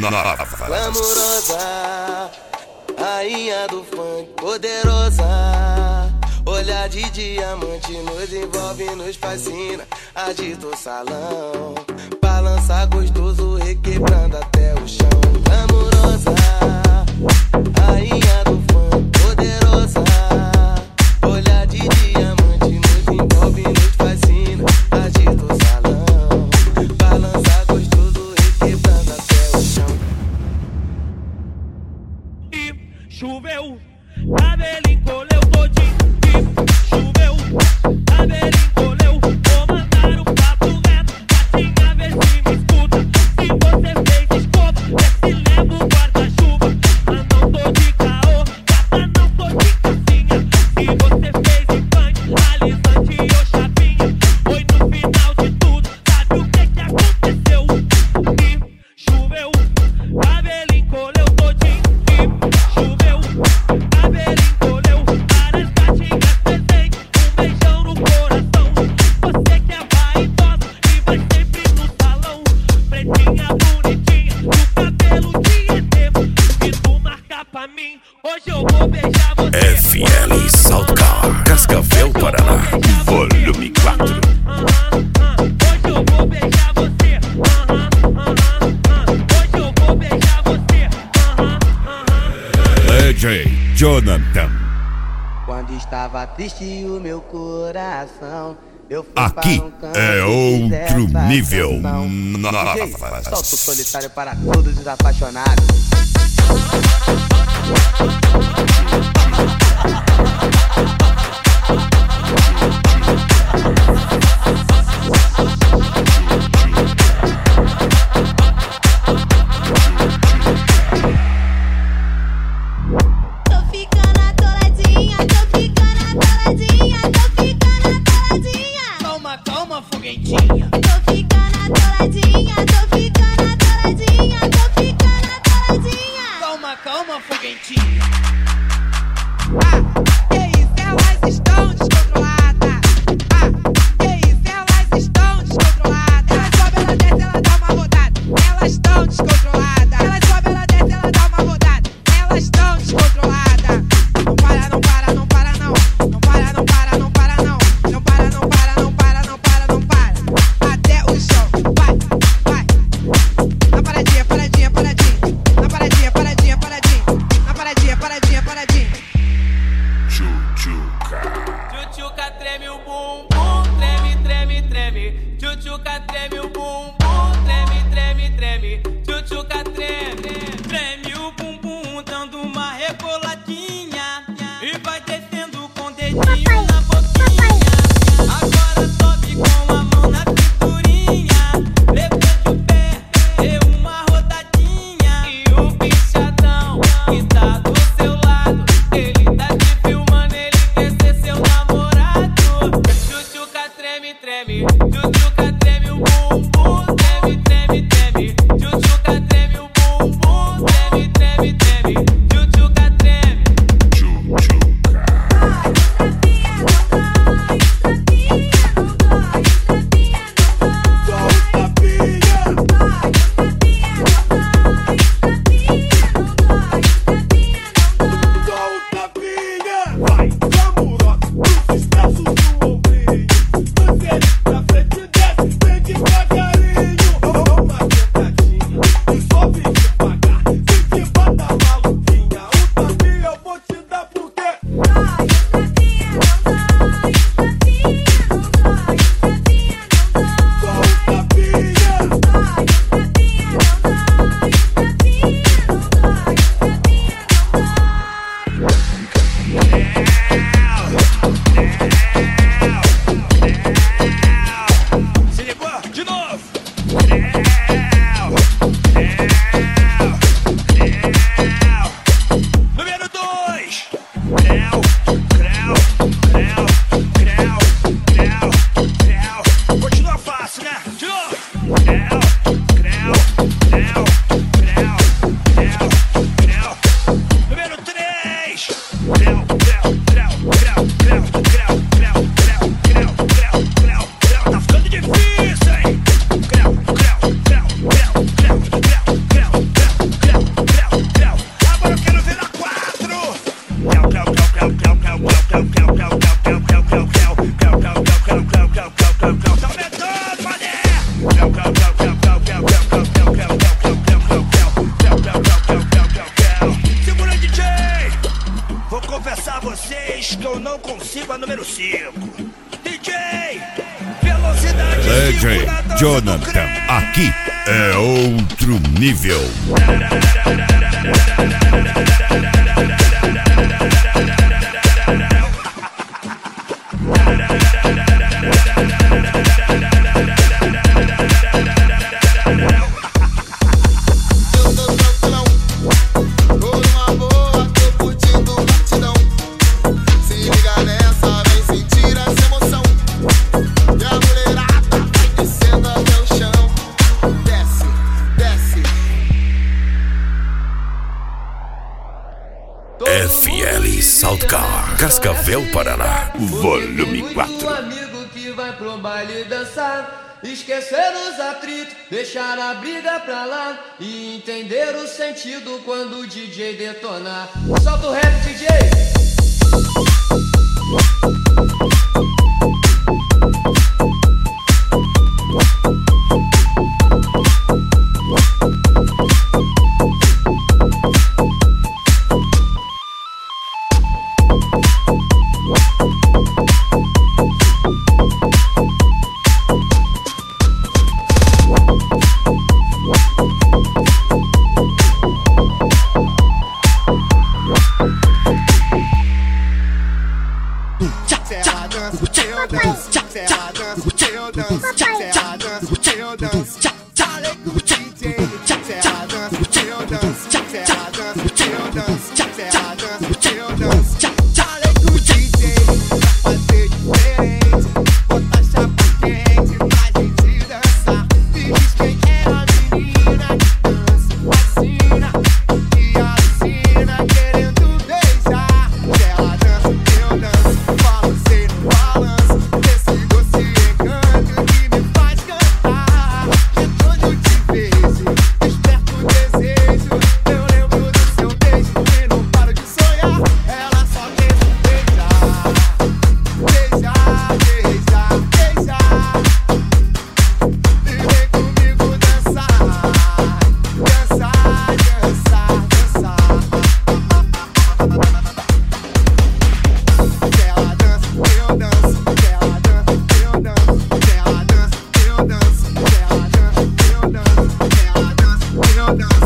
Glamurosa, rainha do funk, poderosa. Olhar de diamante nos envolve, nos fascina. Agita o salão, balança gostoso, requebrando até o chão. Glamurosa, rainha do funk, poderosa. Olhar de diamante nos envolve, nos fascina. Agita o salão, balança gostoso, requebrando até o chão. E choveu, cabelo encolheu todinho. Choveu, cabelo encolheu. Vou mandar um papo reto, gatinha, vê se me escuta. Se você fez escova, vê se leva o guarda-chuva. Mas não tô de caô, gata, não tô de cassinha. Se você fez implante, alisante ou chapinha, foi no final de tudo, sabe o que aconteceu? E choveu, cabelo encolheu todinho. E choveu, cabelo encolheu. Várias gatinhas presentes, um beijão no coração. Você que é vaidosa e vai sempre no salão. Pretinha, bonitinha, do cabelo de ET. Se tu marcar pra mim, hoje eu vou beijar você. FL Saltcar, Cascavel, Paraná, volume 4. Hoje eu vou beijar você. Hoje eu vou beijar você. DJ Jonathan. Quando estava triste o meu coração, eu fui Aqui para um canto é e outro fiz essa nível. canção. Solto solitário para todos os apaixonados. Tô ficando atoladinha, tô ficando atoladinha, tô ficando atoladinha. Calma, calma, foguetinha. Tô ficando atoladinha, tô ficando atoladinha, tô ficando atoladinha. Calma, calma, foguetinha. Que isso, elas estão descontroladas. Que isso, elas estão descontroladas. Ela sobe, ela desce, ela dá uma rodada. Elas estão descontroladas. Ela sobe, ela desce, ela dá uma rodada. Elas estão descontroladas. Não para, não para, não para, não. Não para, não para, não para, não. Não para, não para, não para, não para, não para. Até o chão. Vai, vai. Na paradinha, paradinha, paradinha. Na paradinha, paradinha, paradinha. Na paradinha, paradinha, paradinha. Tchutchuca treme o bumbum, treme, treme, treme. Tchutchuca treme o bumbum, treme, treme, treme. Tchutchuca treme, treme o bumbum, dando uma reboladinha. E vai descendo com o dedinho na boquinha. Agora sobe com a mão na cinturinha. Levante o pé, dê uma rodadinha. E o bichadão que tá do seu lado, ele tá te filmando, ele quer ser seu namorado. Tchutchuca treme, treme. Tchutchuca treme o bumbum, treme, treme, treme. Tchutchuca treme o bumbum, treme, treme, treme. Tchutchuca treme. Vai, glamurosa, os espaços do ombrinho. Você pra frente desce, vem devagarinho. Uma sentadinha, e sobe devagar. Se te bota maluquinha, o tapinha eu vou te dar porque só o tapinha. Se ligou? De novo! Número 2! Continua fácil, né? De novo! Número 3! Tá ficando difícil, hein? número 5. DJ, velocidade. DJ Jonathan, aqui é outro nível. FL Saltcar, Cascavel, Paraná, volume 4. Um amigo que vai pro baile dançar, esquecer os atritos, deixar a briga pra lá e entender o sentido quando o DJ detonar. Solta o rap, DJ! Ela dança,